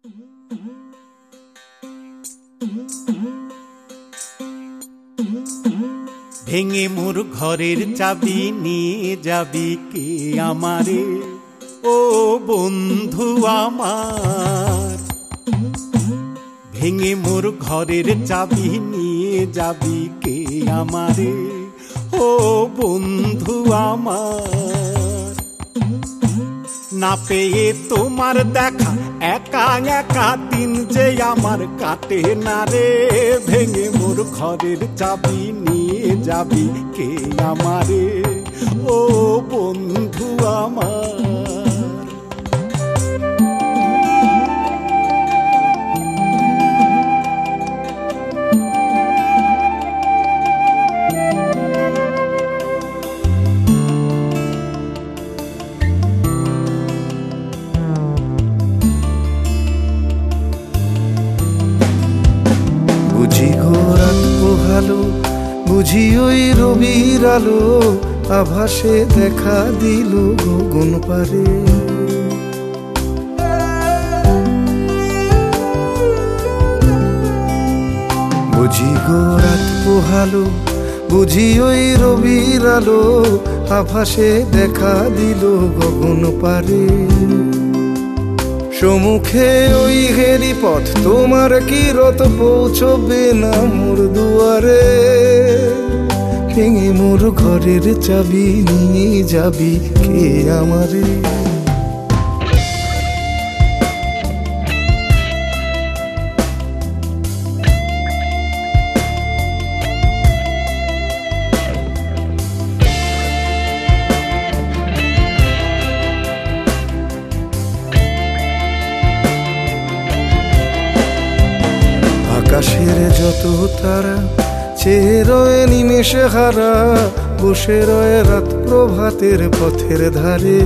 ভেঙে মোর ঘরের চাবি নিয়ে যাবি কে আমারে, ও বন্ধু আমার। ভেঙে মোর ঘরের চাবি নিয়ে যাবি কে আমারে, ও বন্ধু আমার। না পেয়ে তোমার দেখা একা একা দিন যে আমার কাটে না রে। ভেঙে মোর ঘরের চাবি নিয়ে যাবি কে আমারে, ও বন্ধু আমার। বুঝি গো রাত পোহালো, বুঝি ওই রবির আলো, আভাসে দেখা দিল গগন পারে। বুঝি গো রাত পোহালো, বুঝি ওই রবির আলো, আভাসে দেখা দিল গগন পারে। সম্মুখে ওই হেরি পথ তোমার কিরত পৌঁছবে না মোর দুয়ারে। ভেঙে মোর ঘরের চাবি নিয়ে যাবি কে আমারে। আকাশের যত তারা চেয়ে রয়ে নিমেষে হারা, বসে রয়ে রাত প্রভাতের পথের ধারে।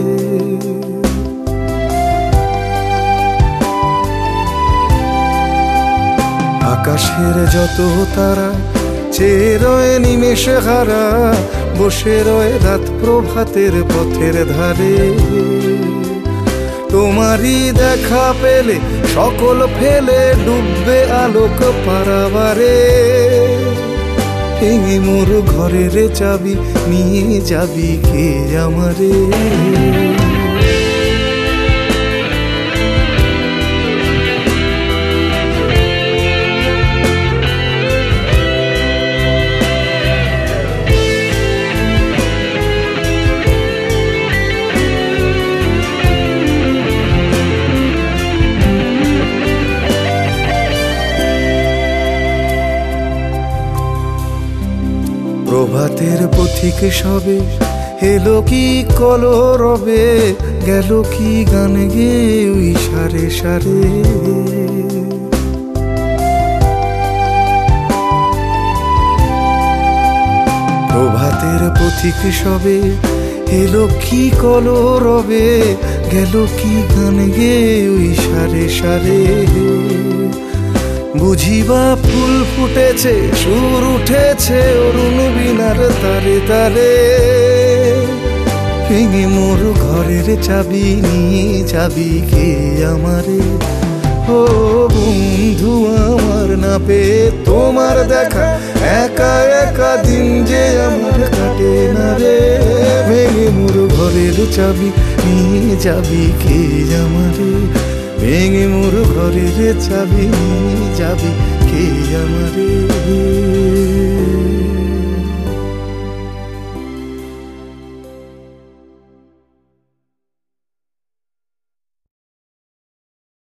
আকাশের যত তারা চেয়ে রয়ে নিমেষে হারা, বসে রয়ে রাত প্রভাতের পথের ধারে। তোমারই দেখা পেলে সকল ফেলে ডুববে আলোক পারাবারে। ভেঙে মোর ঘরের চাবি নিয়ে যাবি কে আমারে। প্রভাতের পথিক সবে এলো কি কলরবে, গেল কি গান গে ওই সারে সারে। প্রভাতের পথিক সবে এলো কি কলরবে, গেল কি গান গে ওই সারে সারে। বুঝিবা ফুল ফুটেছে, সুর উঠেছে অরুণ বিনার তারে তারে। ভেঙে মোর ঘরের চাবি নিয়ে যাবি কে আমারে, ও বন্ধু আমার। না পেয়ে তোমার দেখা একা একা দিন যে আমার কাটে না রে। ভেঙে মোর ঘরের চাবি নিয়ে যাবি কে আমারে, ভেঙে মোর ঘরের চাবি নিয়ে যাবি কে আমারে।